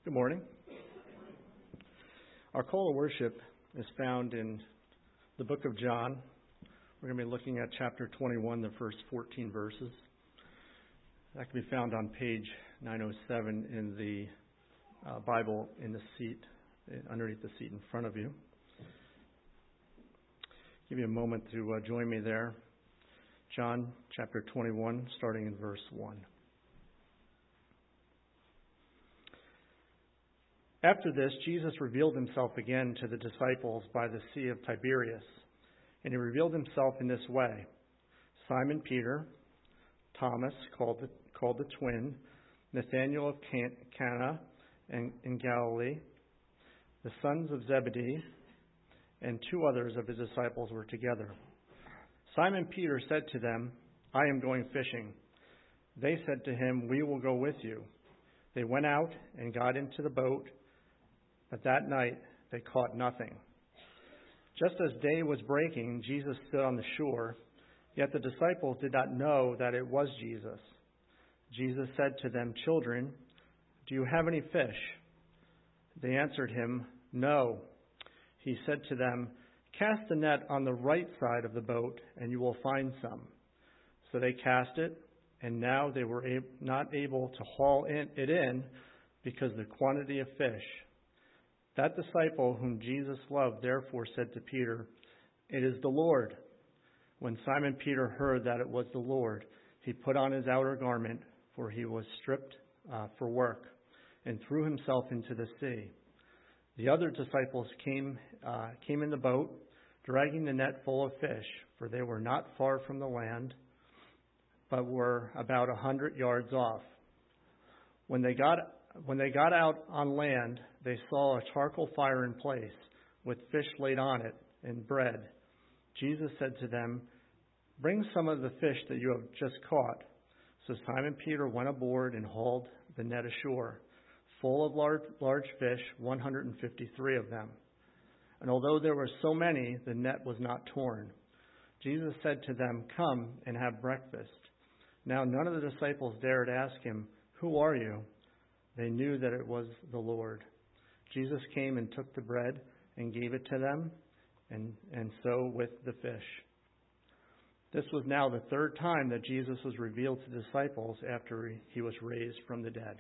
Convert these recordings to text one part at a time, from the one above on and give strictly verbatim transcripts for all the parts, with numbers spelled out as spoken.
Good morning. Our call to worship is found in the book of John. We're going to be looking at chapter twenty-one, the first fourteen verses. That can be found on page nine oh seven in the uh, Bible in the seat, underneath the seat in front of you. Give you a moment to uh, join me there. John chapter twenty-one, starting in verse one. After this, Jesus revealed himself again to the disciples by the Sea of Tiberias, and he revealed himself in this way. Simon Peter, Thomas, called the, called the twin, Nathanael of Cana in, in Galilee, the sons of Zebedee, and two others of his disciples were together. Simon Peter said to them, "I am going fishing." They said to him, "We will go with you." They went out and got into the boat, but that night they caught nothing. Just as day was breaking, Jesus stood on the shore, yet the disciples did not know that it was Jesus. Jesus said to them, "Children, do you have any fish?" They answered him, "No." He said to them, "Cast the net on the right side of the boat, and you will find some." So they cast it, and now they were ab- not able to haul in, it in because of the quantity of fish. That disciple whom Jesus loved therefore said to Peter, "It is the Lord." When Simon Peter heard that it was the Lord, he put on his outer garment, for he was stripped uh, for work, and threw himself into the sea. The other disciples came uh, came in the boat, dragging the net full of fish, for they were not far from the land, but were about a hundred yards off. When they got when they got out on land, they saw a charcoal fire in place, with fish laid on it and bread. Jesus said to them, "Bring some of the fish that you have just caught." So Simon Peter went aboard and hauled the net ashore, full of large, large fish, one hundred fifty-three of them. And although there were so many, the net was not torn. Jesus said to them, "Come and have breakfast." Now none of the disciples dared ask him, "Who are you?" They knew that it was the Lord. Jesus came and took the bread and gave it to them, and, and so with the fish. This was now the third time that Jesus was revealed to disciples after he was raised from the dead.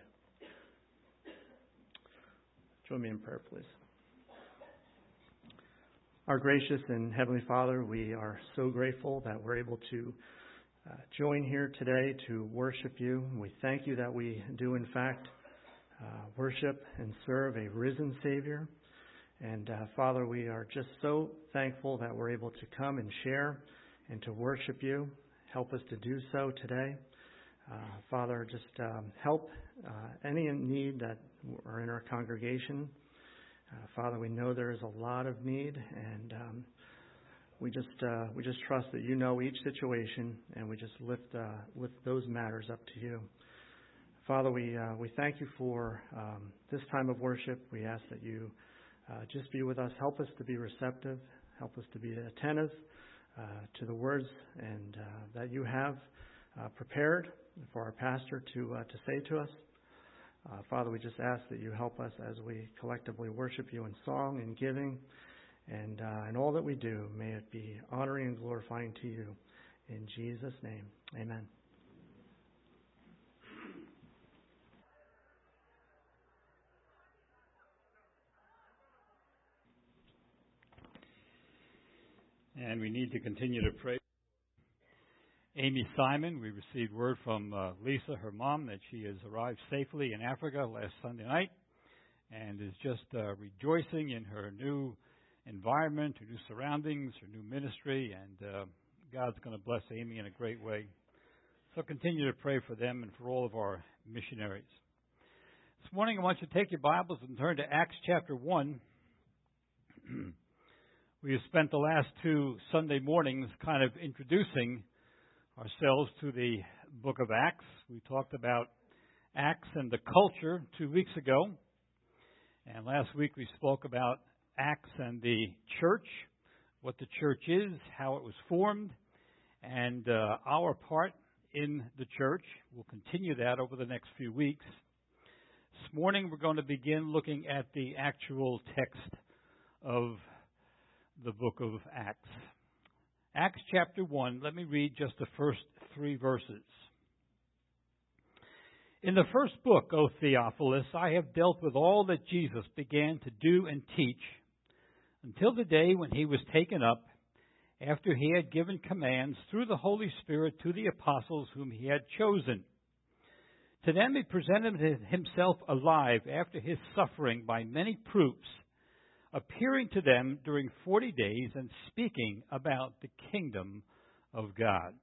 Join me in prayer, please. Our gracious and Heavenly Father, we are so grateful that we're able to uh, join here today to worship you. We thank you that we do, in fact, uh, worship and serve a risen Savior. And uh, Father, we are just so thankful that we're able to come and share and to worship you. Help us to do so today. Uh, Father, just um, help uh, any in need that are in our congregation. Uh, Father, we know there is a lot of need, and um, we just uh, we just trust that you know each situation, and we just lift uh, lift those matters up to you. Father, we uh, we thank you for um, this time of worship. We ask that you uh, just be with us. Help us to be receptive. Help us to be attentive uh, to the words and uh, that you have uh, prepared for our pastor to uh, to say to us. Uh, Father, we just ask that you help us as we collectively worship you in song and giving, and uh, in all that we do, may it be honoring and glorifying to you. In Jesus' name, amen. And we need to continue to pray. Amy Simon, we received word from uh, Lisa, her mom, that she has arrived safely in Africa last Sunday night and is just uh, rejoicing in her new environment, her new surroundings, her new ministry, and uh, God's going to bless Amy in a great way. So continue to pray for them and for all of our missionaries. This morning I want you to take your Bibles and turn to Acts chapter one. We have spent the last two Sunday mornings kind of introducing ourselves to the book of Acts. We talked about Acts and the culture two weeks ago. And last week we spoke about Acts and the church, what the church is, how it was formed, and uh, our part in the church. We'll continue that over the next few weeks. This morning we're going to begin looking at the actual text of the book of Acts. Acts chapter one, let me read just the first three verses. In the first book, O Theophilus, I have dealt with all that Jesus began to do and teach until the day when he was taken up, after he had given commands through the Holy Spirit to the apostles whom he had chosen. To them he presented himself alive after his suffering by many proofs, appearing to them during forty days and speaking about the kingdom of God.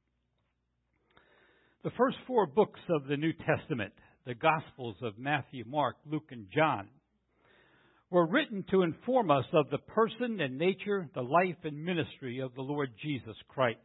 The first four books of the New Testament, the Gospels of Matthew, Mark, Luke, and John, were written to inform us of the person and nature, the life and ministry of the Lord Jesus Christ.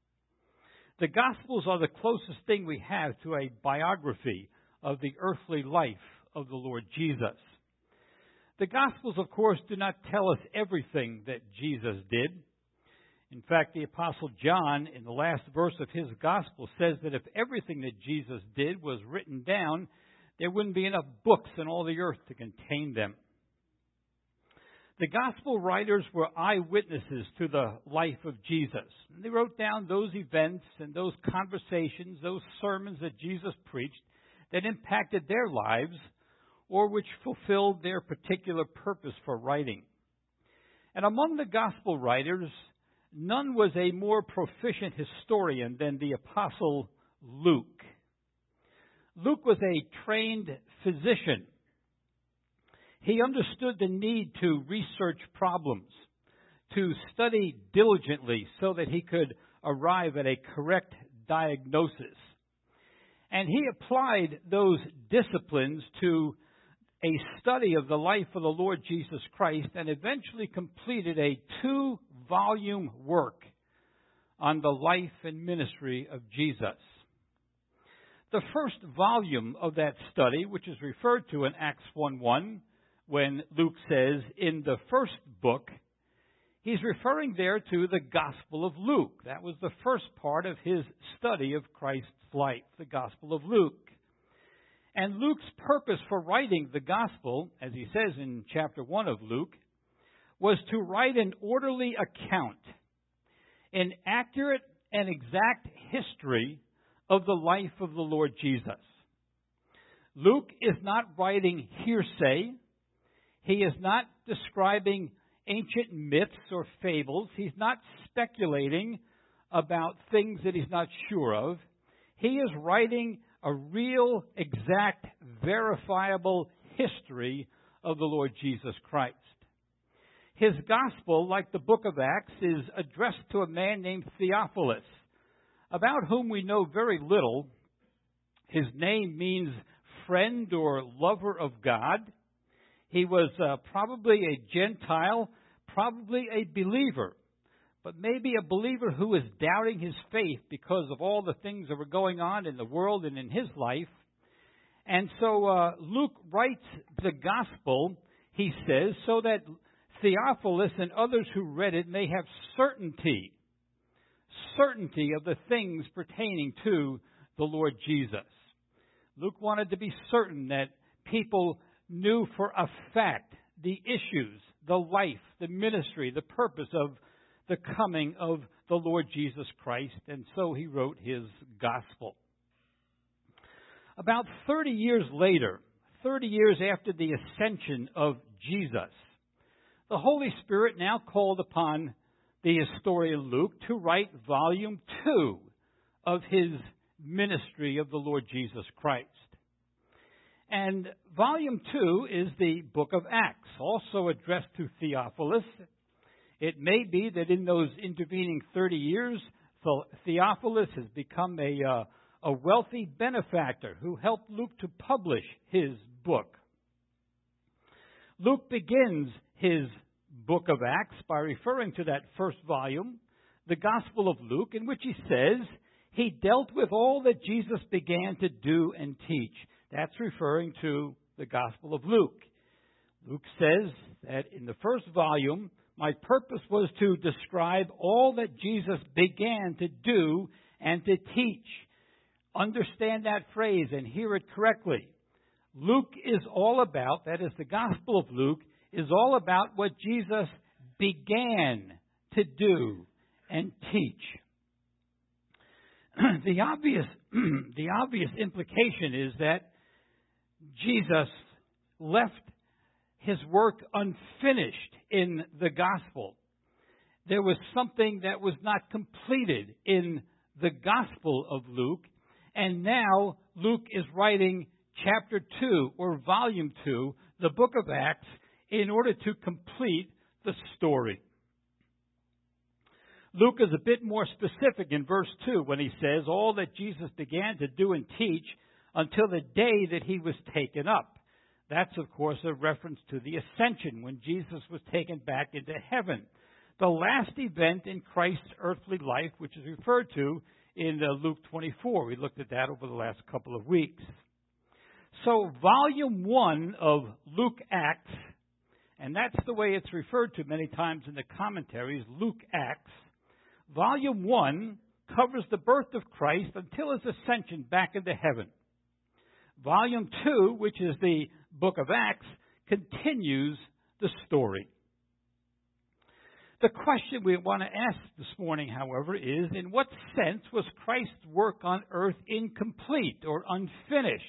The Gospels are the closest thing we have to a biography of the earthly life of the Lord Jesus. The Gospels, of course, do not tell us everything that Jesus did. In fact, the Apostle John, in the last verse of his Gospel, says that if everything that Jesus did was written down, there wouldn't be enough books in all the earth to contain them. The Gospel writers were eyewitnesses to the life of Jesus. They wrote down those events and those conversations, those sermons that Jesus preached that impacted their lives or which fulfilled their particular purpose for writing. And among the Gospel writers, none was a more proficient historian than the Apostle Luke. Luke was a trained physician. He understood the need to research problems, to study diligently so that he could arrive at a correct diagnosis. And he applied those disciplines to a study of the life of the Lord Jesus Christ and eventually completed a two-volume work on the life and ministry of Jesus. The first volume of that study, which is referred to in Acts one one, when Luke says, in the first book, he's referring there to the Gospel of Luke. That was the first part of his study of Christ's life, the Gospel of Luke. And Luke's purpose for writing the Gospel, as he says in chapter one of Luke, was to write an orderly account, an accurate and exact history of the life of the Lord Jesus. Luke is not writing hearsay. He is not describing ancient myths or fables. He's not speculating about things that he's not sure of. He is writing a real, exact, verifiable history of the Lord Jesus Christ. His gospel, like the book of Acts, is addressed to a man named Theophilus, about whom we know very little. His name means friend or lover of God. He was uh, probably a Gentile, probably a believer, but maybe a believer who was doubting his faith because of all the things that were going on in the world and in his life. And so uh, Luke writes the gospel, he says, so that Theophilus and others who read it may have certainty, certainty of the things pertaining to the Lord Jesus. Luke wanted to be certain that people knew for a fact the issues, the life, the ministry, the purpose of the coming of the Lord Jesus Christ, and so he wrote his gospel. About thirty years later, thirty years after the ascension of Jesus, the Holy Spirit now called upon the historian Luke to write volume two of his ministry of the Lord Jesus Christ. And volume two is the book of Acts, also addressed to Theophilus. It may be that in those intervening thirty years, Theophilus has become a, uh, a wealthy benefactor who helped Luke to publish his book. Luke begins his book of Acts by referring to that first volume, the Gospel of Luke, in which he says he dealt with all that Jesus began to do and teach. That's referring to the Gospel of Luke. Luke says that in the first volume, my purpose was to describe all that Jesus began to do and to teach. Understand that phrase and hear it correctly. Luke is all about, that is, the Gospel of Luke, is all about what Jesus began to do and teach. The obvious, the obvious implication is that Jesus left his work unfinished in the Gospel. There was something that was not completed in the Gospel of Luke, and now Luke is writing chapter two, or volume two, the book of Acts, in order to complete the story. Luke is a bit more specific in verse two when he says, all that Jesus began to do and teach until the day that he was taken up. That's, of course, a reference to the ascension, when Jesus was taken back into heaven. The last event in Christ's earthly life, which is referred to in uh, Luke twenty-four. We looked at that over the last couple of weeks. So, volume one of Luke Acts, and that's the way it's referred to many times in the commentaries, Luke Acts. Volume one covers the birth of Christ until his ascension back into heaven. Volume two, which is the book of Acts, continues the story. The question we want to ask this morning, however, is, in what sense was Christ's work on earth incomplete or unfinished?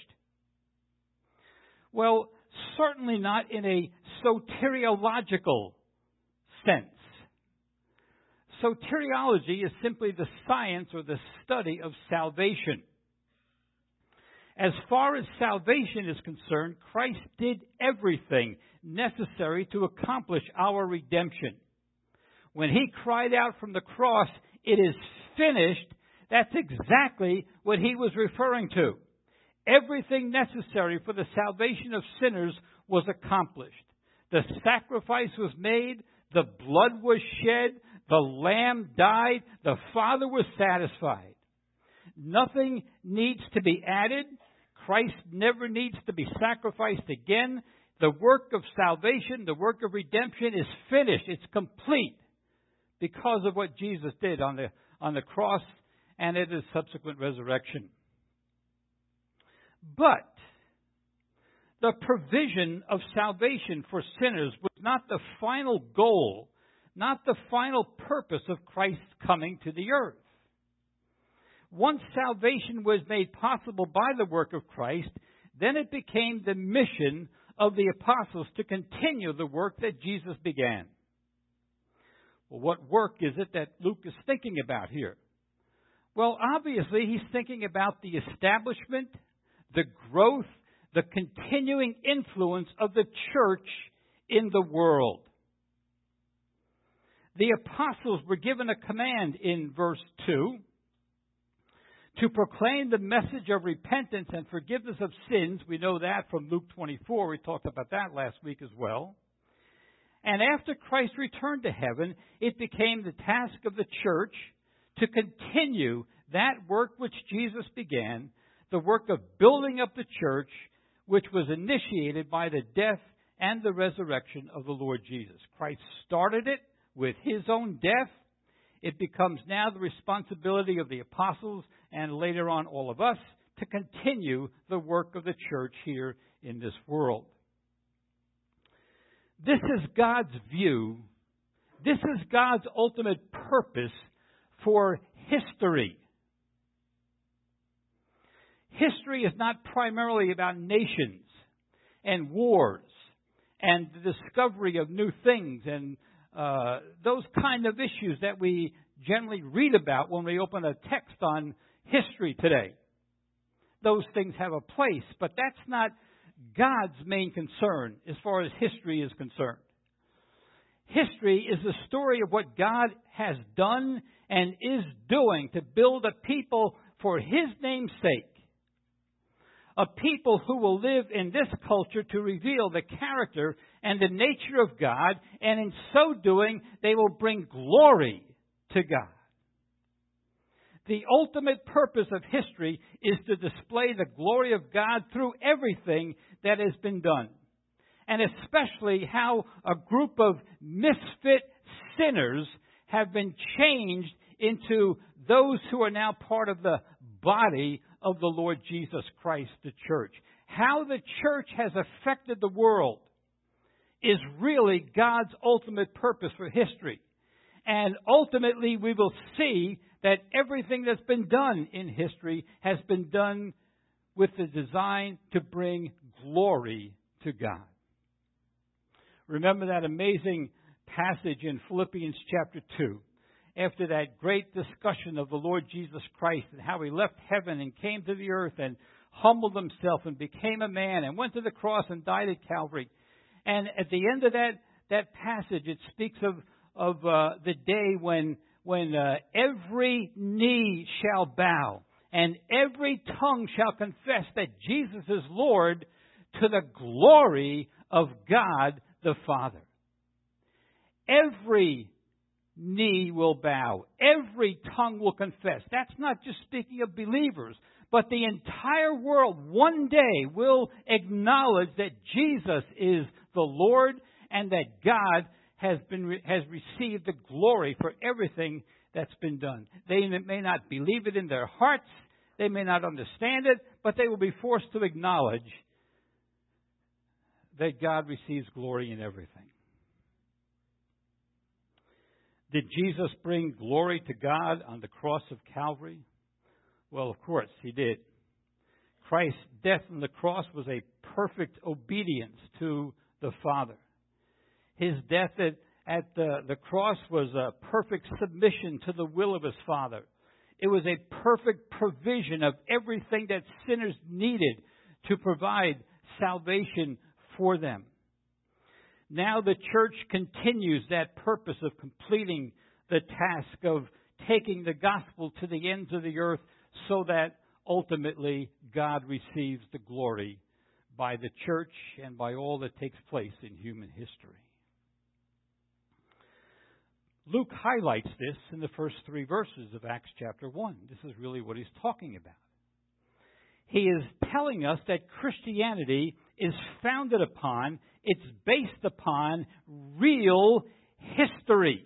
Well, certainly not in a soteriological sense. Soteriology is simply the science or the study of salvation. As far as salvation is concerned, Christ did everything necessary to accomplish our redemption. When he cried out from the cross, "It is finished," that's exactly what he was referring to. Everything necessary for the salvation of sinners was accomplished. The sacrifice was made, the blood was shed, the lamb died, the Father was satisfied. Nothing needs to be added. Christ never needs to be sacrificed again. The work of salvation, the work of redemption is finished. It's complete because of what Jesus did on the, on the cross and at his subsequent resurrection. But the provision of salvation for sinners was not the final goal, not the final purpose of Christ's coming to the earth. Once salvation was made possible by the work of Christ, then it became the mission of the apostles to continue the work that Jesus began. Well, what work is it that Luke is thinking about here? Well, obviously, he's thinking about the establishment, the growth, the continuing influence of the church in the world. The apostles were given a command in verse two to proclaim the message of repentance and forgiveness of sins. We know that from Luke twenty-four. We talked about that last week as well. And after Christ returned to heaven, it became the task of the church to continue that work which Jesus began, the work of building up the church, which was initiated by the death and the resurrection of the Lord Jesus. Christ started it with his own death. It becomes now the responsibility of the apostles and later on all of us to continue the work of the church here in this world. This is God's view. This is God's ultimate purpose for history. History is not primarily about nations and wars and the discovery of new things and uh, those kind of issues that we generally read about when we open a text on history today. Those things have a place, but that's not God's main concern as far as history is concerned. History is the story of what God has done and is doing to build a people for his name's sake. A people who will live in this culture to reveal the character and the nature of God, and in so doing, they will bring glory to God. The ultimate purpose of history is to display the glory of God through everything that has been done. And especially how a group of misfit sinners have been changed into those who are now part of the body of the Lord Jesus Christ, the church. How the church has affected the world is really God's ultimate purpose for history. And ultimately, we will see that everything that's been done in history has been done with the design to bring glory to God. Remember that amazing passage in Philippians chapter two. After that great discussion of the Lord Jesus Christ and how He left heaven and came to the earth and humbled Himself and became a man and went to the cross and died at Calvary. And at the end of that, that passage, it speaks of, of uh, the day when, when uh, every knee shall bow and every tongue shall confess that Jesus is Lord, to the glory of God the Father. Every knee will bow. Every tongue will confess. That's not just speaking of believers, but the entire world one day will acknowledge that Jesus is the Lord and that God has been has received the glory for everything that's been done. They may not believe it in their hearts. They may not understand it, but they will be forced to acknowledge that God receives glory in everything. Did Jesus bring glory to God on the cross of Calvary? Well, of course, He did. Christ's death on the cross was a perfect obedience to the Father. His death at, at the, the cross was a perfect submission to the will of His Father. It was a perfect provision of everything that sinners needed to provide salvation for them. Now the church continues that purpose of completing the task of taking the gospel to the ends of the earth so that ultimately God receives the glory by the church and by all that takes place in human history. Luke highlights this in the first three verses of Acts chapter one. This is really what he's talking about. He is telling us that Christianity is founded upon, it's based upon real history.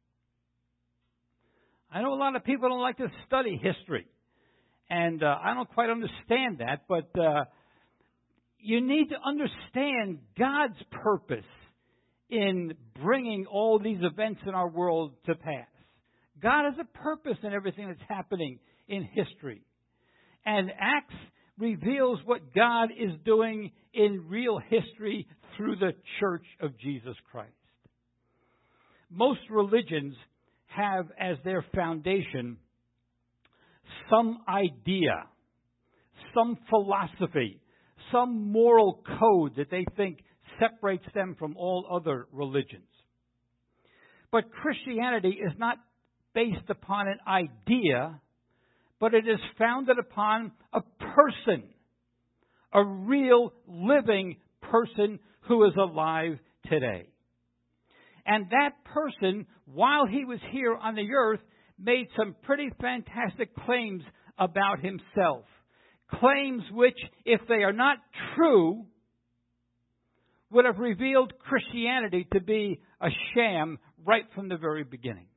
I know a lot of people don't like to study history, and uh, I don't quite understand that, but uh, you need to understand God's purpose in bringing all these events in our world to pass. God has a purpose in everything that's happening in history. And Acts reveals what God is doing in real history through the Church of Jesus Christ. Most religions have as their foundation some idea, some philosophy, some moral code that they think separates them from all other religions. But Christianity is not based upon an idea, but it is founded upon a person, a real living person who is alive today. And that person, while he was here on the earth, made some pretty fantastic claims about himself. Claims which, if they are not true, would have revealed Christianity to be a sham right from the very beginning.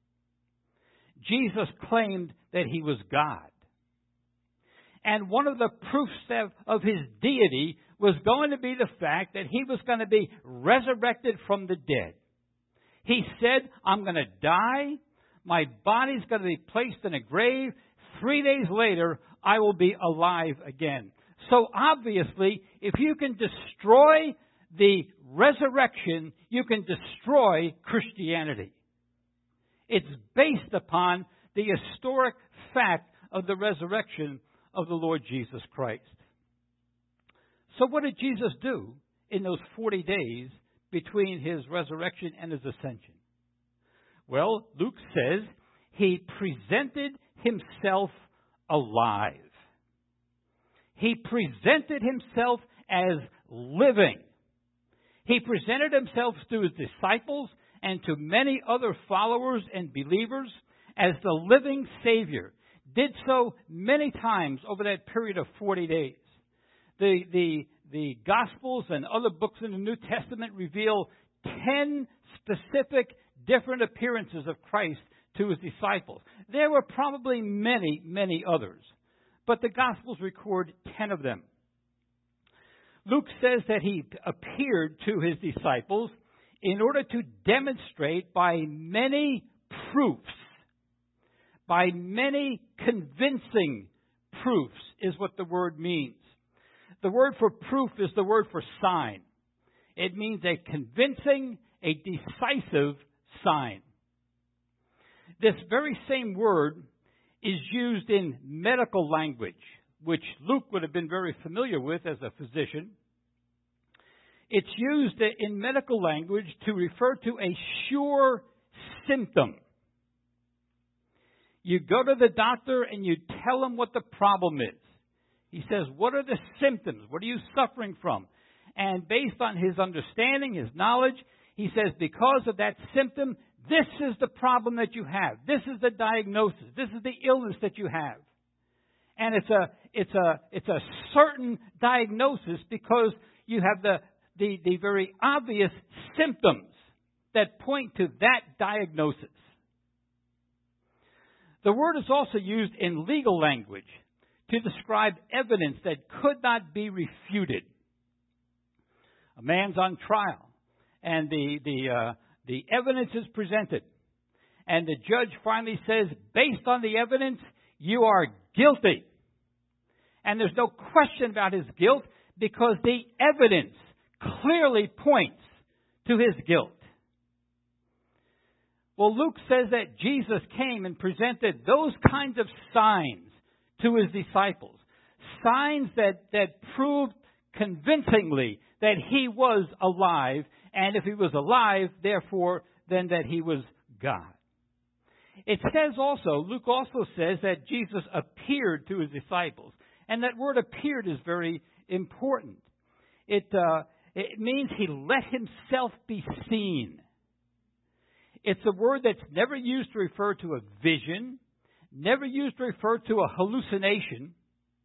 Jesus claimed that He was God. And one of the proofs of, of His deity was going to be the fact that He was going to be resurrected from the dead. He said, I'm going to die. My body's going to be placed in a grave. Three days later, I will be alive again. So obviously, if you can destroy the resurrection, you can destroy Christianity. It's based upon the historic fact of the resurrection of the Lord Jesus Christ. So what did Jesus do in those forty days between His resurrection and His ascension? Well, Luke says He presented Himself alive. He presented Himself as living. He presented Himself to His disciples and to many other followers and believers as the living Savior. Did so many times over that period of forty days. The, the, the Gospels and other books in the New Testament reveal ten specific different appearances of Christ to His disciples. There were probably many, many others. but the Gospels record ten of them. Luke says that he appeared to his disciples in order to demonstrate by many proofs, by many convincing proofs is what the word means. The word for proof is the word for sign. It means a convincing, a decisive sign. This very same word is used in medical language, which Luke would have been very familiar with as a physician. It's used in medical language to refer to a sure symptom. You go to the doctor and you tell him what the problem is. He says, what are the symptoms? What are you suffering from? And based on his understanding, his knowledge, he says, because of that symptom, this is the problem that you have. This is the diagnosis. This is the illness that you have. And it's a, it's a, it's a certain diagnosis because you have the, the, the very obvious symptoms that point to that diagnosis. The word is also used in legal language to describe evidence that could not be refuted. A man's on trial, and the the uh, the evidence is presented, and the judge finally says, based on the evidence, you are guilty. And there's no question about his guilt because the evidence clearly points to his guilt. Well, Luke says that Jesus came and presented those kinds of signs to his disciples. Signs that, that proved convincingly that he was alive, and if he was alive, therefore, then that he was God. It says also, Luke also says that Jesus appeared to his disciples. And that word appeared is very important. It, uh, it means he let himself be seen. It's a word that's never used to refer to a vision, never used to refer to a hallucination.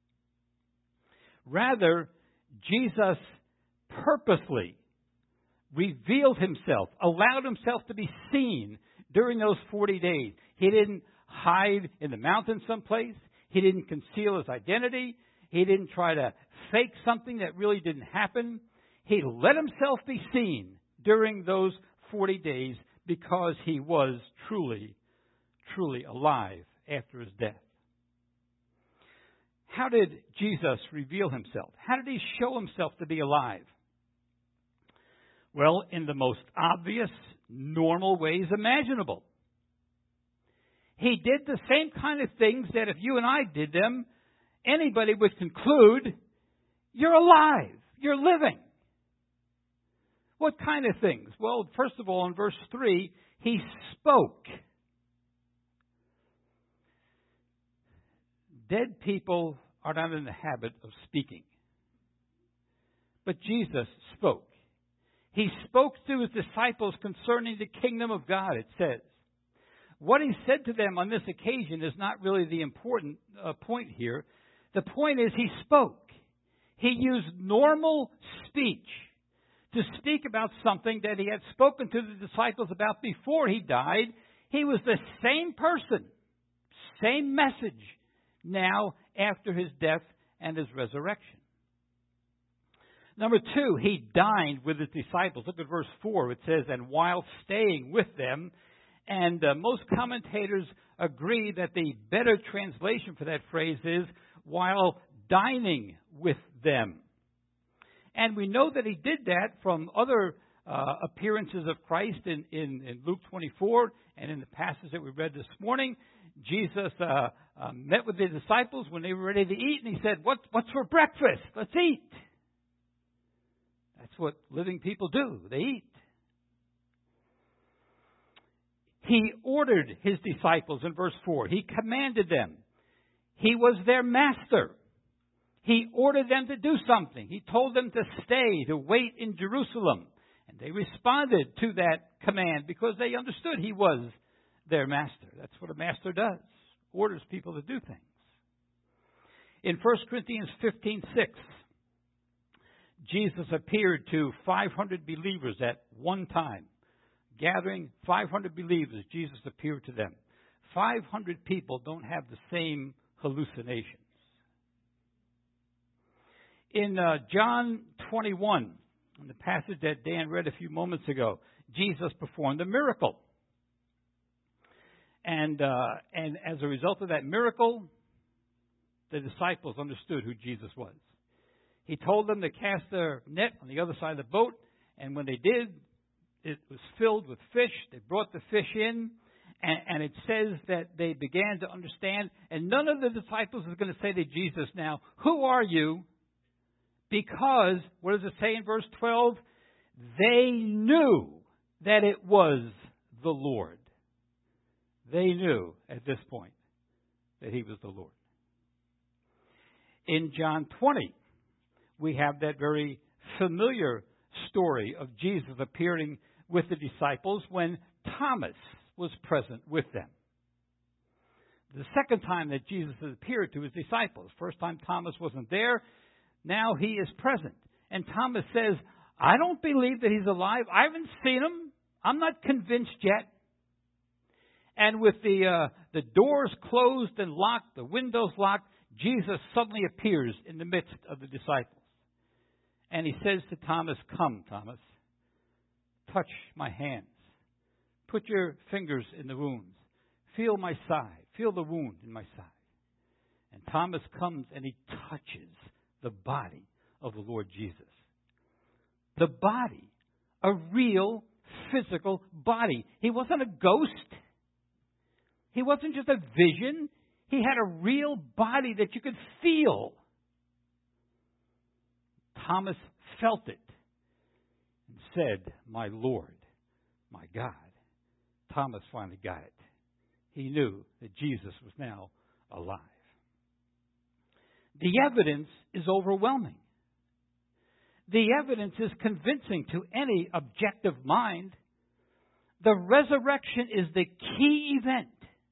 Rather, Jesus purposely revealed himself, allowed himself to be seen during those forty days. He didn't hide in the mountains someplace. He didn't conceal his identity. He didn't try to fake something that really didn't happen. He let himself be seen during those forty days because he was truly, truly alive after his death. How did Jesus reveal himself? How did he show himself to be alive? Well, in the most obvious, normal ways imaginable. He did the same kind of things that if you and I did them, anybody would conclude, you're alive, you're living. What kind of things? Well, first of all, in verse three, he spoke. Dead people are not in the habit of speaking. But Jesus spoke. He spoke to his disciples concerning the kingdom of God, it says. What he said to them on this occasion is not really the important uh, point here. The point is he spoke. He used normal speech to speak about something that he had spoken to the disciples about before he died. He was the same person, same message now after his death and his resurrection. Number two, he dined with his disciples. Look at verse four. It says, and while staying with them, and uh, most commentators agree that the better translation for that phrase is, while dining with them. And we know that he did that from other uh, appearances of Christ in, in, in Luke twenty-four and in the passage that we read this morning. Jesus uh, uh, met with the disciples when they were ready to eat, and he said, what, what's for breakfast? Let's eat. That's what living people do. They eat. He ordered his disciples in verse four. He commanded them. He was their master. He ordered them to do something. He told them to stay, to wait in Jerusalem. And they responded to that command because they understood he was their master. That's what a master does. Orders people to do things. In First Corinthians fifteen six, Jesus appeared to five hundred believers at one time. Gathering five hundred believers, Jesus appeared to them. five hundred people don't have the same hallucinations. In uh, John twenty-one, in the passage that Dan read a few moments ago, Jesus performed a miracle. And uh, and as a result of that miracle, the disciples understood who Jesus was. He told them to cast their net on the other side of the boat, and when they did, it was filled with fish. They brought the fish in, and, and it says that they began to understand. And none of the disciples is going to say to Jesus now, "Who are you?" Because, what does it say in verse twelve? They knew that it was the Lord. They knew at this point that He was the Lord. In John twenty, we have that very familiar story of Jesus appearing with the disciples when Thomas was present with them. The second time that Jesus appeared to His disciples. First time Thomas wasn't there. Now He is present. And Thomas says, "I don't believe that He's alive. I haven't seen Him. I'm not convinced yet." And with the uh, the doors closed and locked, the windows locked, Jesus suddenly appears in the midst of the disciples. And He says to Thomas, "Come, Thomas, touch my hands. Put your fingers in the wounds. Feel my side. Feel the wound in my side." And Thomas comes and he touches the body of the Lord Jesus. The body. A real physical body. He wasn't a ghost. He wasn't just a vision. He had a real body that you could feel. Thomas felt it and said, "My Lord, my God." Thomas finally got it. He knew that Jesus was now alive. The evidence is overwhelming. The evidence is convincing to any objective mind. The resurrection is the key event.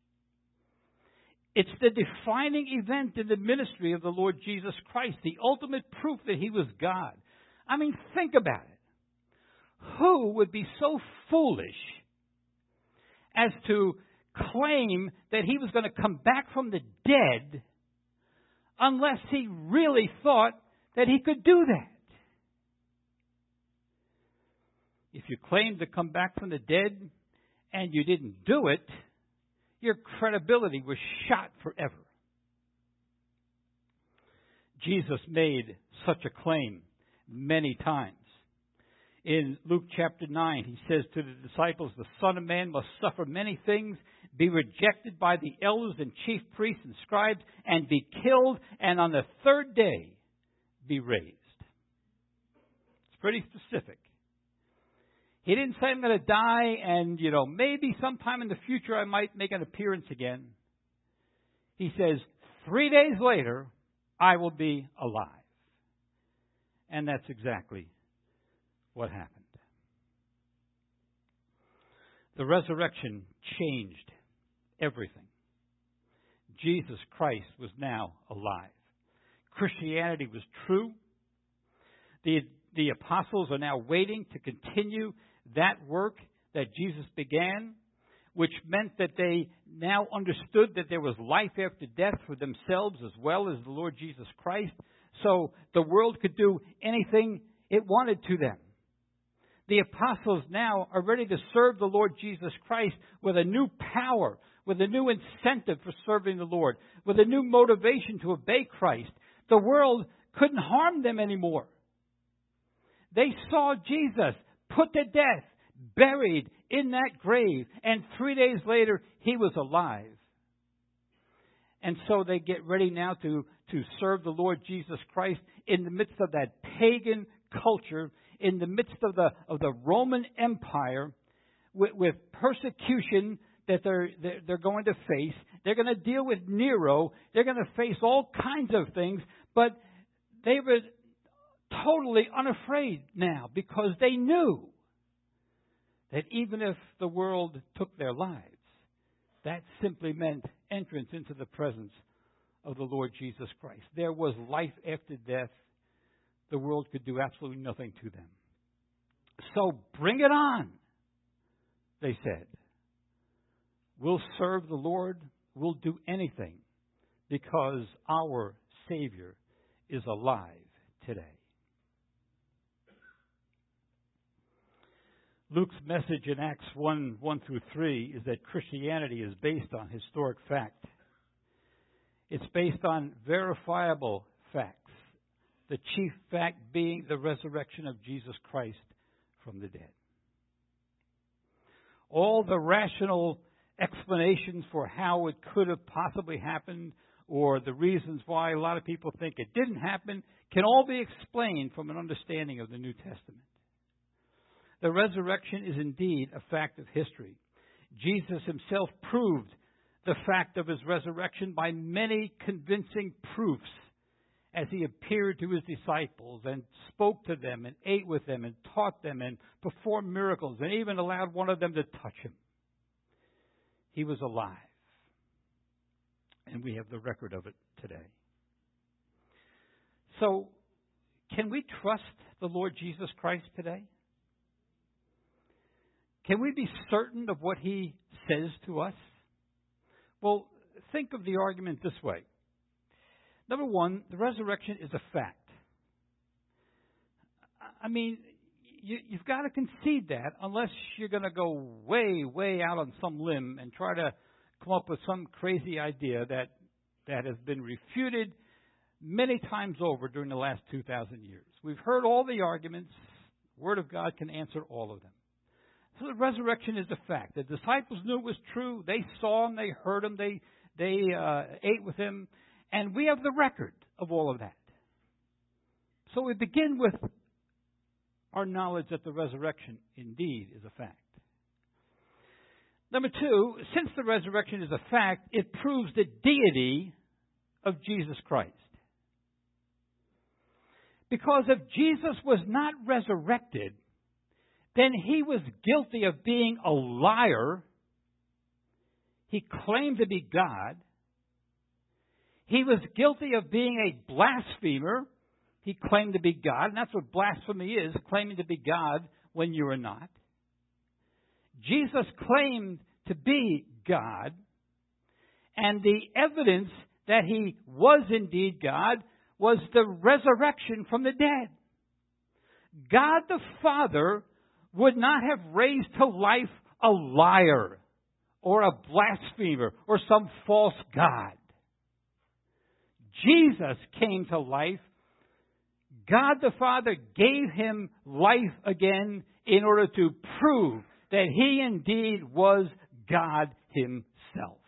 It's the defining event in the ministry of the Lord Jesus Christ, the ultimate proof that He was God. I mean, think about it. Who would be so foolish as to claim that He was going to come back from the dead unless he really thought that He could do that? If you claimed to come back from the dead and you didn't do it, your credibility was shot forever. Jesus made such a claim many times. In Luke chapter nine, He says to the disciples, "The Son of Man must suffer many things, be rejected by the elders and chief priests and scribes, and be killed, and on the third day be raised." It's pretty specific. He didn't say, "I'm going to die, and, you know, maybe sometime in the future I might make an appearance again." He says, three days later, I will be alive. And that's exactly what happened. The resurrection changed everything. Jesus Christ was now alive. Christianity was true. The, the apostles are now waiting to continue that work that Jesus began, which meant that they now understood that there was life after death for themselves as well as the Lord Jesus Christ. So the world could do anything it wanted to them. The apostles now are ready to serve the Lord Jesus Christ with a new power, with a new incentive for serving the Lord, with a new motivation to obey Christ. The world couldn't harm them anymore. They saw Jesus put to death, buried in that grave, and three days later, He was alive. And so they get ready now to, to serve the Lord Jesus Christ in the midst of that pagan culture, in the midst of the of the Roman Empire, with, with persecution that they're, they're they're going to face. They're going to deal with Nero. They're going to face all kinds of things, but they were totally unafraid now because they knew that even if the world took their lives, that simply meant entrance into the presence of the Lord Jesus Christ. There was life after death. The world could do absolutely nothing to them. So bring it on, they said. We'll serve the Lord. We'll do anything because our Savior is alive today. Luke's message in Acts one, one through three is that Christianity is based on historic fact. It's based on verifiable facts, the chief fact being the resurrection of Jesus Christ from the dead. All the rational explanations for how it could have possibly happened or the reasons why a lot of people think it didn't happen can all be explained from an understanding of the New Testament. The resurrection is indeed a fact of history. Jesus himself proved the fact of his resurrection by many convincing proofs as he appeared to his disciples and spoke to them and ate with them and taught them and performed miracles and even allowed one of them to touch him. He was alive. And we have the record of it today. So, can we trust the Lord Jesus Christ today? Can we be certain of what he says to us? Well, think of the argument this way. Number one, the resurrection is a fact. I mean, you, you've got to concede that unless you're going to go way, way out on some limb and try to come up with some crazy idea that, that has been refuted many times over during the last two thousand years. We've heard all the arguments. The Word of God can answer all of them. So the resurrection is a fact. The disciples knew it was true. They saw him. They heard him. They, they uh, ate with him. And we have the record of all of that. So we begin with our knowledge that the resurrection indeed is a fact. Number two, since the resurrection is a fact, it proves the deity of Jesus Christ. Because if Jesus was not resurrected, then he was guilty of being a liar. He claimed to be God. He was guilty of being a blasphemer. He claimed to be God, and that's what blasphemy is, claiming to be God when you are not. Jesus claimed to be God, and the evidence that he was indeed God was the resurrection from the dead. God the Father would not have raised to life a liar or a blasphemer or some false god. Jesus came to life. God the Father gave him life again in order to prove that he indeed was God himself.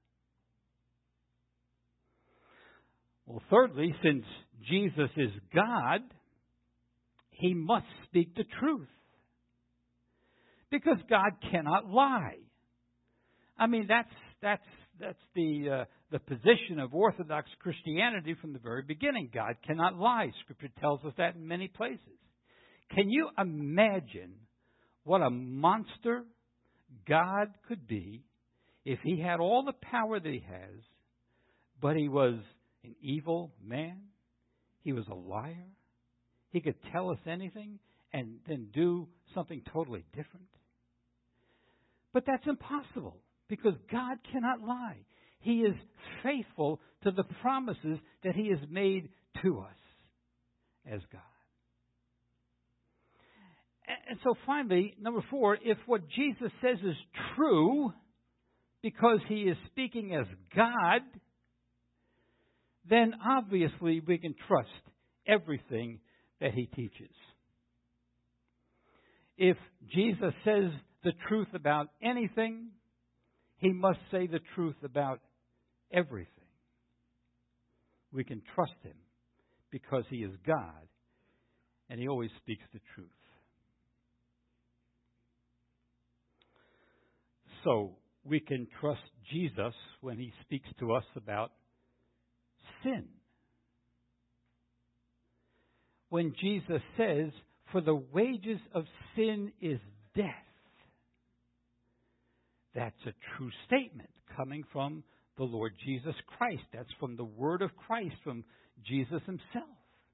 Well, thirdly, since Jesus is God, he must speak the truth. Because God cannot lie. I mean, that's that's that's the uh, the position of Orthodox Christianity from the very beginning. God cannot lie. Scripture tells us that in many places. Can you imagine what a monster God could be if he had all the power that he has, but he was an evil man? He was a liar. He could tell us anything and then do something totally different. But that's impossible because God cannot lie. He is faithful to the promises that he has made to us as God. And so finally, number four, if what Jesus says is true because he is speaking as God, then obviously we can trust everything that he teaches. If Jesus says the truth about anything, he must say the truth about everything. We can trust him because he is God and he always speaks the truth. So we can trust Jesus when he speaks to us about sin. When Jesus says, "For the wages of sin is death," that's a true statement coming from the Lord Jesus Christ. That's from the word of Christ, from Jesus himself.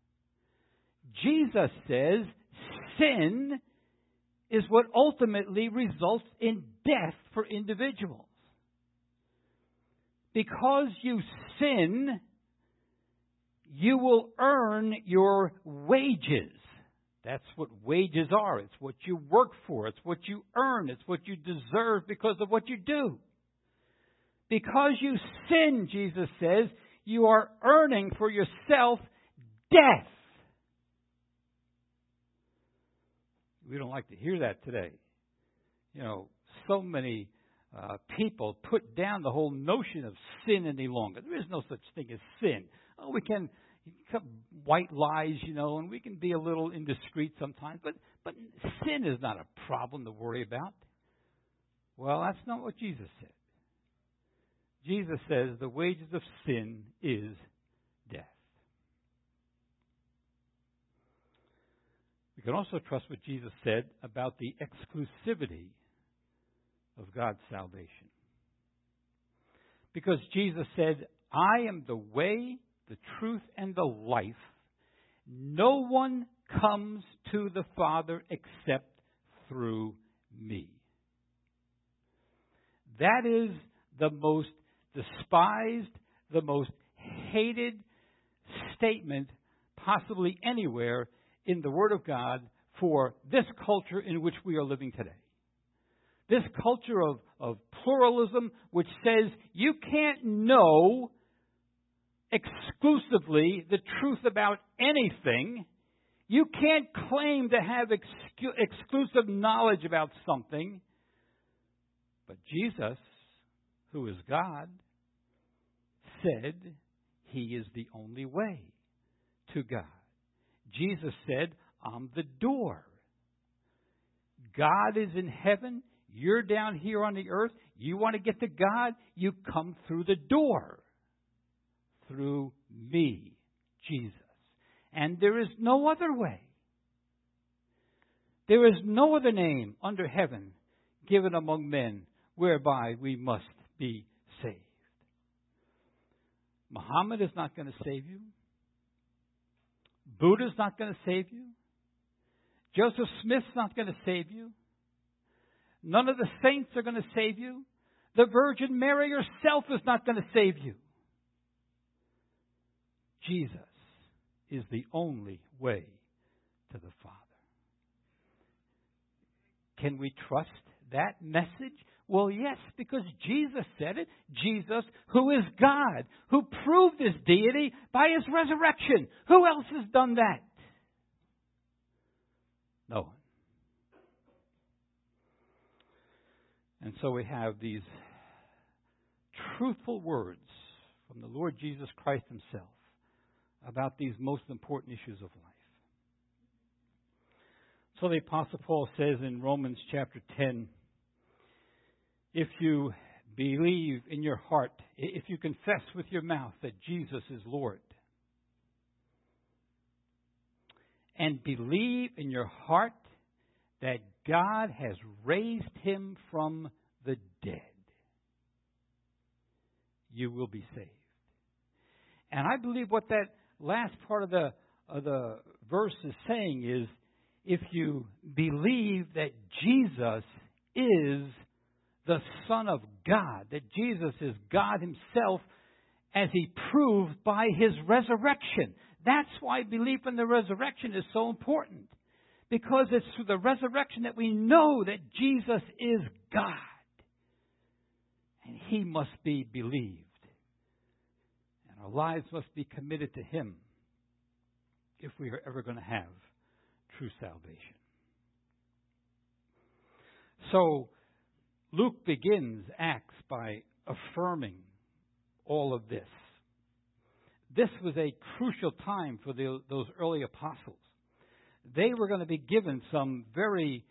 Jesus says sin is what ultimately results in death for individuals. Because you sin, you will earn your wages. That's what wages are. It's what you work for. It's what you earn. It's what you deserve because of what you do. Because you sin, Jesus says, you are earning for yourself death. We don't like to hear that today. You know, so many uh, people put down the whole notion of sin any longer. There is no such thing as sin. Oh, we can white lies, you know, and we can be a little indiscreet sometimes, but but sin is not a problem to worry about. Well, that's not what Jesus said. Jesus says the wages of sin is death. We can also trust what Jesus said about the exclusivity of God's salvation. Because Jesus said, I am the way, the truth, and the life. No one comes to the Father except through me. That is the most despised, the most hated statement possibly anywhere in the Word of God for this culture in which we are living today. This culture of, of pluralism which says you can't know exclusively the truth about anything. You can't claim to have excu- exclusive knowledge about something. But Jesus, who is God, said He is the only way to God. Jesus said, I'm the door. God is in heaven. You're down here on the earth. You want to get to God? You come through the door. Through me, Jesus. And there is no other way. There is no other name under heaven given among men whereby we must be saved. Muhammad is not going to save you. Buddha is not going to save you. Joseph Smith's not going to save you. None of the saints are going to save you. The Virgin Mary herself is not going to save you. Jesus is the only way to the Father. Can we trust that message? Well, yes, because Jesus said it. Jesus, who is God, who proved His deity by His resurrection. Who else has done that? No one. And so we have these truthful words from the Lord Jesus Christ Himself about these most important issues of life. So the Apostle Paul says in Romans chapter ten, if you believe in your heart, if you confess with your mouth that Jesus is Lord, and believe in your heart that God has raised Him from the dead, you will be saved. And I believe what that last part of the of the verse is saying is, if you believe that Jesus is the Son of God, that Jesus is God Himself, as He proved by His resurrection. That's why belief in the resurrection is so important. Because it's through the resurrection that we know that Jesus is God. And He must be believed. And our lives must be committed to Him if we are ever going to have true salvation. So, Luke begins Acts by affirming all of this. This was a crucial time for the, those early apostles. They were going to be given some very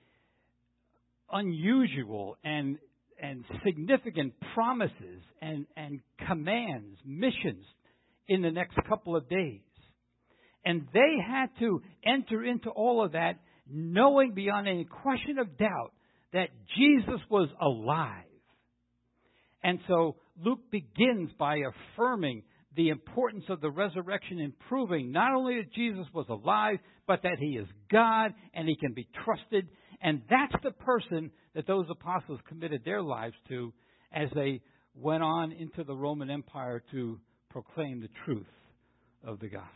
unusual and and significant promises and, and commands, missions in the next couple of days. And they had to enter into all of that knowing beyond any question of doubt that Jesus was alive. And so Luke begins by affirming the importance of the resurrection and proving not only that Jesus was alive, but that He is God and He can be trusted. And that's the person that those apostles committed their lives to as they went on into the Roman Empire to proclaim the truth of the gospel.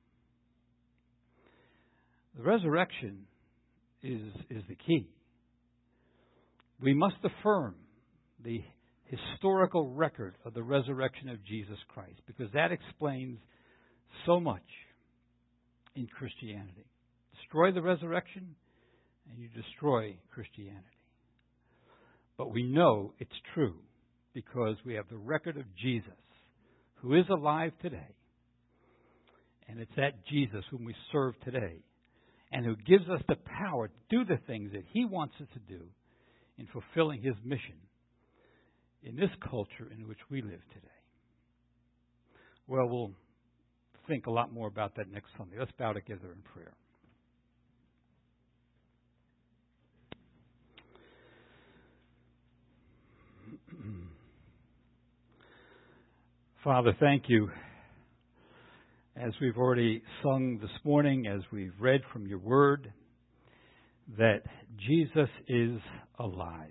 The resurrection is, is the key. We must affirm the historical record of the resurrection of Jesus Christ, because that explains so much in Christianity. Destroy the resurrection, and you destroy Christianity. But we know it's true because we have the record of Jesus, who is alive today. And it's that Jesus whom we serve today, and who gives us the power to do the things that He wants us to do in fulfilling His mission in this culture in which we live today. Well, we'll think a lot more about that next Sunday. Let's bow together in prayer. Father, thank you. As we've already sung this morning, as we've read from your word, that Jesus is alive.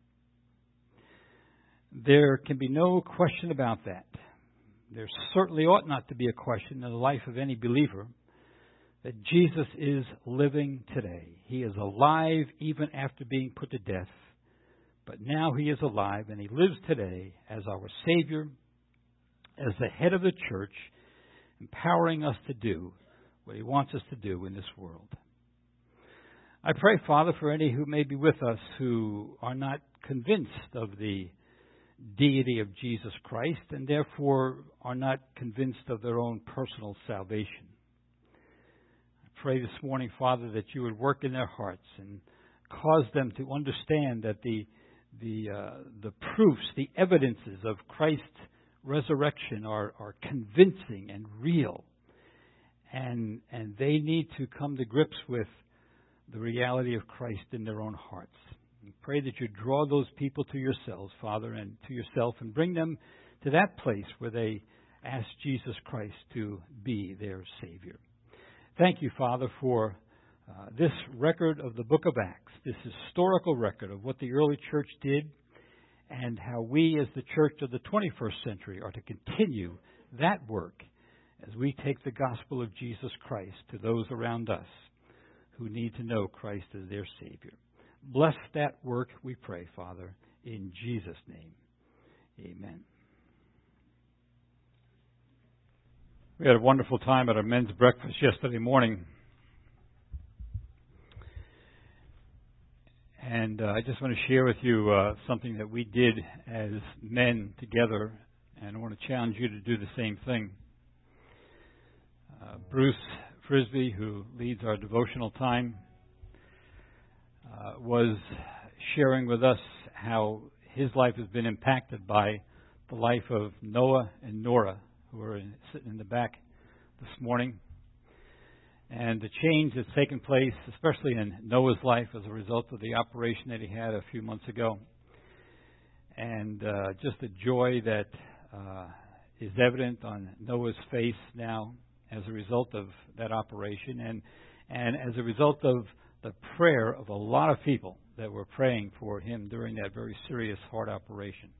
There can be no question about that. There certainly ought not to be a question in the life of any believer that Jesus is living today. He is alive even after being put to death, but now He is alive and He lives today as our Savior, as the head of the church, empowering us to do what He wants us to do in this world. I pray, Father, for any who may be with us who are not convinced of the deity of Jesus Christ and therefore are not convinced of their own personal salvation. I pray this morning, Father, that you would work in their hearts and cause them to understand that the the uh, the proofs, the evidences of Christ's resurrection are, are convincing and real. And and they need to come to grips with the reality of Christ in their own hearts. We pray that you draw those people to yourselves, Father, and to yourself, and bring them to that place where they ask Jesus Christ to be their Savior. Thank you, Father, for uh, this record of the book of Acts, this historical record of what the early church did, and how we as the church of the twenty-first century are to continue that work as we take the gospel of Jesus Christ to those around us who need to know Christ as their Savior. Bless that work, we pray, Father, in Jesus' name. Amen. We had a wonderful time at our men's breakfast yesterday morning. And uh, I just want to share with you uh, something that we did as men together, and I want to challenge you to do the same thing. Uh, Bruce Frisbee, who leads our devotional time, uh, was sharing with us how his life has been impacted by the life of Noah and Nora, who are in, sitting in the back this morning, and the change that's taken place, especially in Noah's life as a result of the operation that he had a few months ago, and uh, just the joy that uh, is evident on Noah's face now as a result of that operation, and and as a result of the prayer of a lot of people that were praying for him during that very serious heart operation.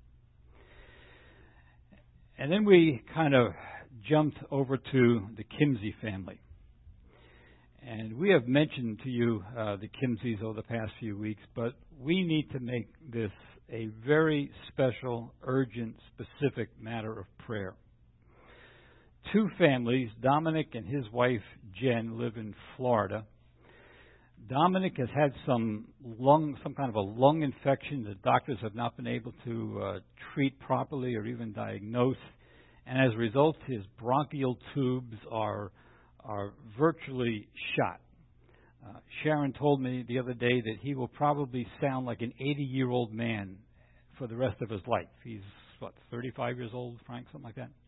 And then we kind of jumped over to the Kimsey family. And we have mentioned to you uh, the Kimseys over the past few weeks, but we need to make this a very special, urgent, specific matter of prayer. Two families, Dominic and his wife Jen, live in Florida. Dominic has had some lung, some kind of a lung infection that doctors have not been able to uh, treat properly or even diagnose, and as a result, his bronchial tubes are are virtually shot. Uh, Sharon told me the other day that he will probably sound like an eighty-year-old man for the rest of his life. He's, what, thirty-five years old, Frank, something like that?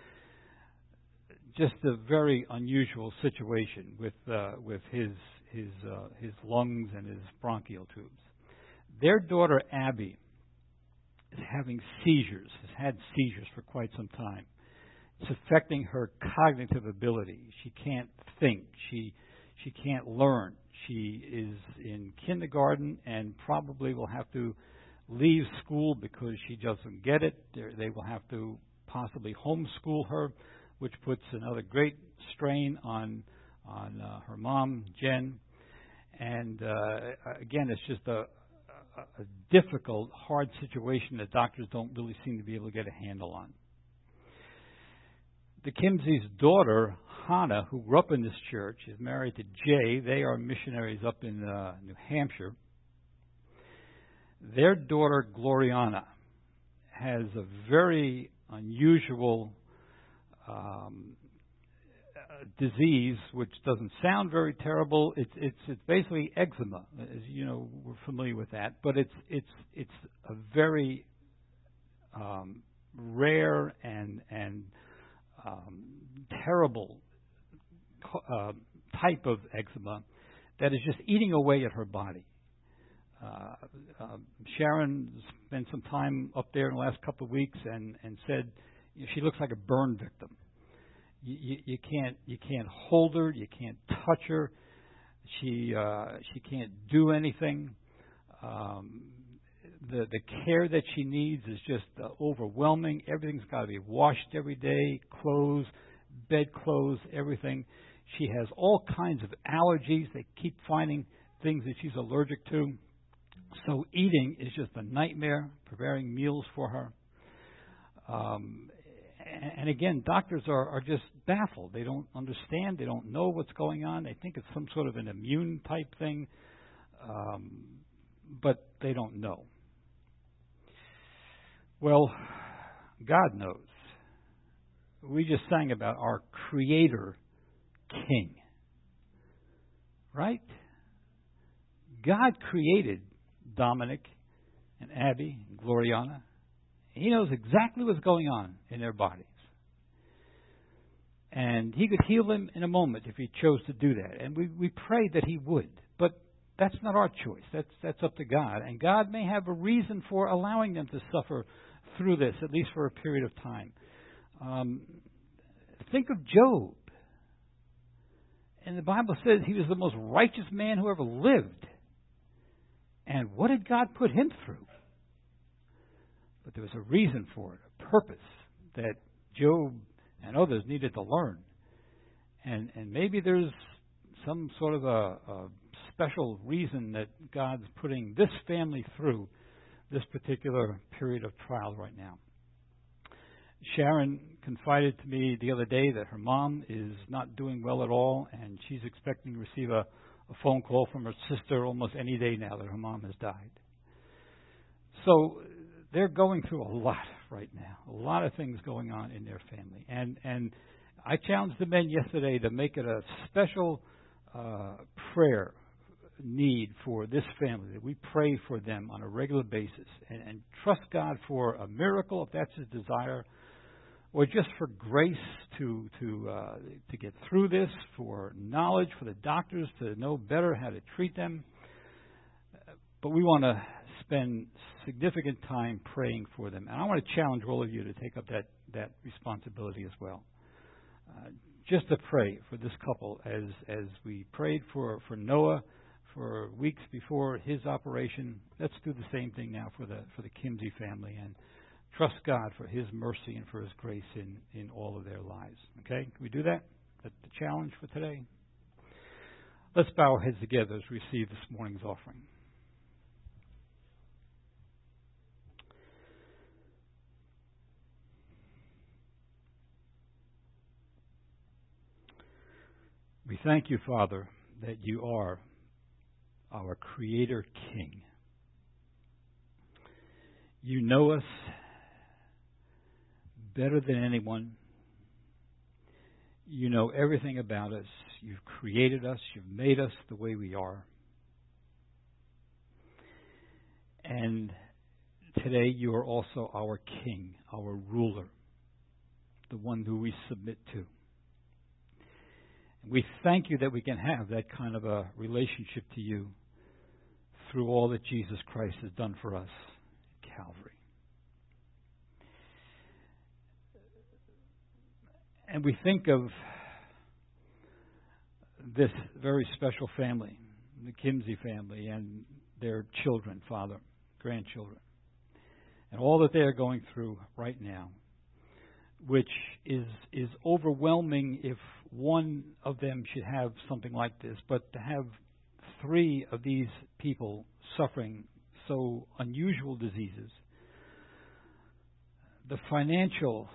Just a very unusual situation with uh, with his his uh, his lungs and his bronchial tubes. Their daughter Abby is having seizures, has had seizures for quite some time. It's affecting her cognitive ability. She can't think. She she can't learn. She is in kindergarten and probably will have to leave school because she doesn't get it. They're, they will have to possibly homeschool her. which puts another great strain on on uh, her mom, Jen. And uh, again, it's just a, a, a difficult, hard situation that doctors don't really seem to be able to get a handle on. The Kimsey's daughter, Hannah, who grew up in this church, is married to Jay. They are missionaries up in uh, New Hampshire. Their daughter, Gloriana, has a very unusual um, disease, which doesn't sound very terrible. It's it's it's basically eczema, as you know, we're familiar with that. But it's it's it's a very um, rare and and um, terrible uh, type of eczema that is just eating away at her body. Uh, uh, Sharon spent some time up there in the last couple of weeks and and said you know, she looks like a burn victim. You, you, you can't you can't hold her, you can't touch her. She uh, she can't do anything. Um, the the care that she needs is just uh, overwhelming. Everything's got to be washed every day, clothes, bedclothes, everything. She has all kinds of allergies. They keep finding things that she's allergic to. So eating is just a nightmare. Preparing meals for her. Um, And again, doctors are, are just baffled. They don't understand. They don't know what's going on. They think it's some sort of an immune type thing, um, but they don't know. Well, God knows. We just sang about our Creator King, right? God created Dominic and Abby and Gloriana. He knows exactly what's going on in their bodies. And He could heal them in a moment if He chose to do that. And we, we prayed that He would. But that's not our choice. That's, that's up to God. And God may have a reason for allowing them to suffer through this, at least for a period of time. Um, think of Job. And the Bible says he was the most righteous man who ever lived. And what did God put him through? But there was a reason for it, a purpose that Job and others needed to learn. And and maybe there's some sort of a, a special reason that God's putting this family through this particular period of trial right now. Sharon confided to me the other day that her mom is not doing well at all, and she's expecting to receive a, a phone call from her sister almost any day now that her mom has died. So they're going through a lot right now, a lot of things going on in their family. And and I challenged the men yesterday to make it a special uh, prayer need for this family, that we pray for them on a regular basis and, and trust God for a miracle if that's His desire, or just for grace to to uh, to get through this, for knowledge for the doctors to know better how to treat them. But we want to spend significant time praying for them. And I want to challenge all of you to take up that, that responsibility as well. Uh, just to pray for this couple as as we prayed for, for Noah for weeks before his operation. Let's do the same thing now for the for the Kimsey family and trust God for His mercy and for His grace in, in all of their lives. Okay? Can we do that? That's the challenge for today. Let's bow our heads together as we receive this morning's offering. We thank You, Father, that You are our Creator King. You know us better than anyone. You know everything about us. You've created us. You've made us the way we are. And today You are also our King, our ruler, the one who we submit to. We thank You that we can have that kind of a relationship to You through all that Jesus Christ has done for us at Calvary. And we think of this very special family, the Kimsey family, and their children, Father, grandchildren, and all that they are going through right now. which is is overwhelming if one of them should have something like this, but to have three of these people suffering so unusual diseases, the financial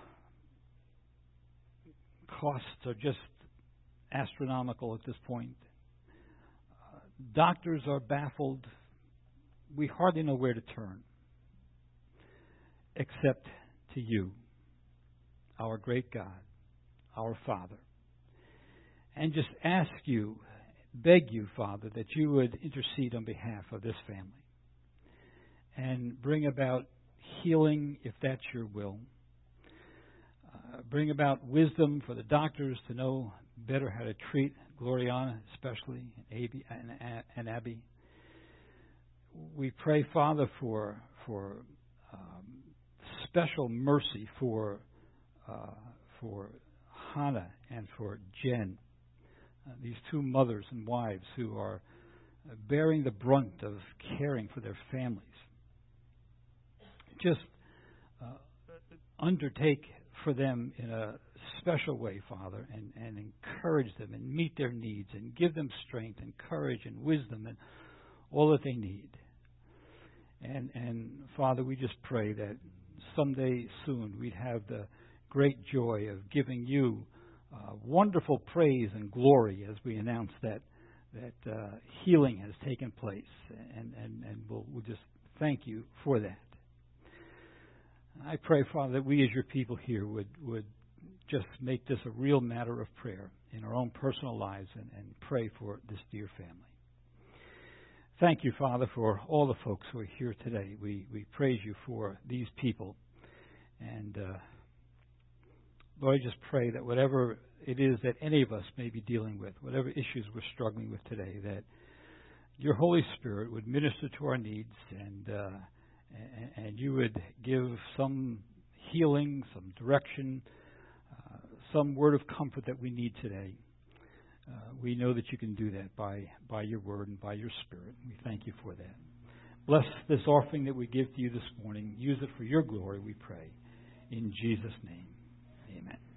costs are just astronomical at this point. Uh, doctors are baffled. We hardly know where to turn, except to you, our great God, our Father. And just ask you, beg you, Father, that you would intercede on behalf of this family and bring about healing if that's your will. Uh, bring about wisdom for the doctors to know better how to treat Gloriana, especially, and Abby. And, and Abby. We pray, Father, for for um, special mercy for uh, for Hannah and for Jen, uh, these two mothers and wives who are bearing the brunt of caring for their families. Just uh, undertake for them in a special way, Father, and, and encourage them and meet their needs and give them strength and courage and wisdom and all that they need. And, and Father, we just pray that someday soon we'd have the great joy of giving you uh, wonderful praise and glory as we announce that that uh, healing has taken place. And, and, and we'll, we'll just thank you for that. I pray, Father, that we as your people here would, would just make this a real matter of prayer in our own personal lives and, and pray for this dear family. Thank you, Father, for all the folks who are here today. We we praise you for these people. And, uh, Lord, I just pray that whatever it is that any of us may be dealing with, whatever issues we're struggling with today, that your Holy Spirit would minister to our needs and uh, and, and you would give some healing, some direction, uh, some word of comfort that we need today. Uh, we know that you can do that by, by your word and by your Spirit. We thank you for that. Bless this offering that we give to you this morning. Use it for your glory, we pray. In Jesus' name, amen.